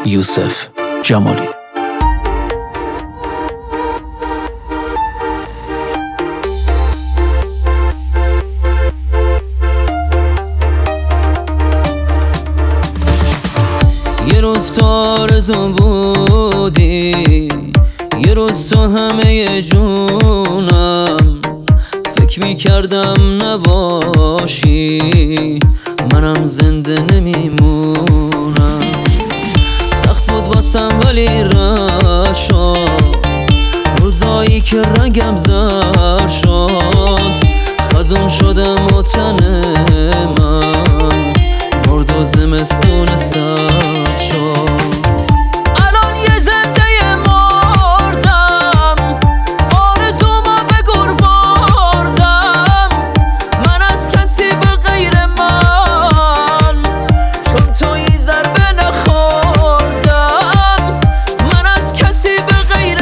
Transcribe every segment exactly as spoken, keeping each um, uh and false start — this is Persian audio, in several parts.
یوسف جمالی. یه روز تو آرزوم بودی، یه روز تو همه جونم، فکر میکردم نباشی منم زنده نمیمونم. سخت بود واسم ولی رد شد، روزایی که رنگم زرد شد، خزون شدم و تن من مرد و زمستون سرد شد. الان یه زنده مردم، آرزومو به گور بردم، من از کسی به غیر من چون تویی ضربه نخوردم، من از کسی به غیر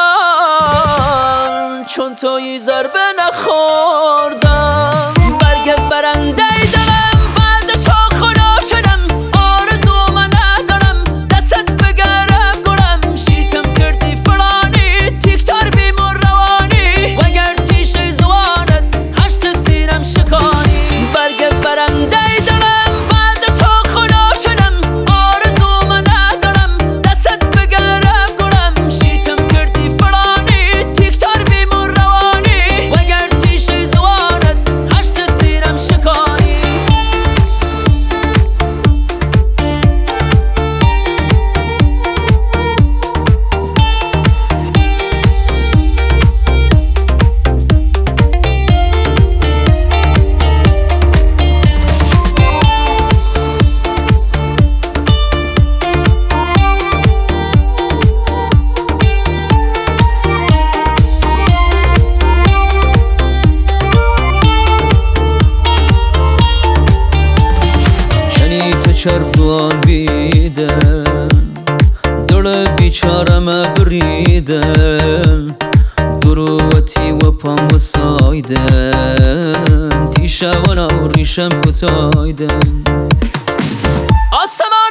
من چون تویی ضربه نخوردم. برگ برنده دلم بعد تو خدا شدم، آرزو من ندارم دستت بگرم گلم، شیتم کردی فلانی تیکتار بیمون روانی، وگر تیشه زوانت هشت سیرم شکانی. برگ برنده دلم بعد تو خدا شدم، آرزو من ندارم دستت بگرم گلم، شیتم کردی فلانی تیکتار بیمون روانی، وگر تیشه زوانت هشت سیرم شکانی. کنی تو چرب زوان بیدن، دل بیچارم بریدن، دروتی و پام و سایدن، تیشه و ریشم کتایدن. آسمان